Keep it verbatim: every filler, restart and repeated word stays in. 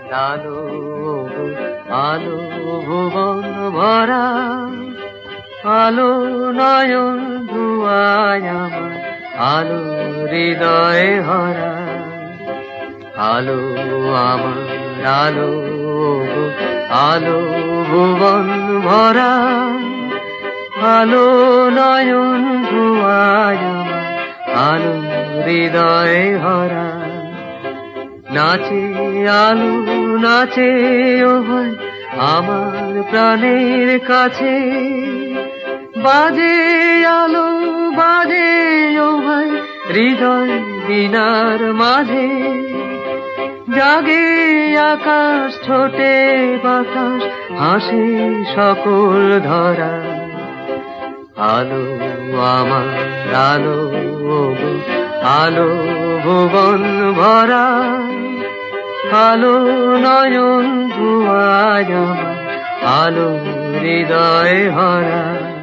আলো আলো ভুবন ভরা আলো নয়ন ধুয়ায় আমার আলো হৃদয়ে ভরা আলো আমার আলো আলো ভুবন ভরা আলো নয়ন ধুয়ায় আমার আলো হৃদয়ে ভরা নাচে আলো নাচে ও ভাই আমার প্রাণের কাছে বাজে আলো বাজে ও ভাই হৃদয় বীণার মাঝে জাগে আকাশ ছোটে বাতাস হাসে সকল ধরা আলো আমার আলো আলো ভুবন ভরা আলো নয়ন ধুয়ায় আমার আলো হৃদয়ে ভরা।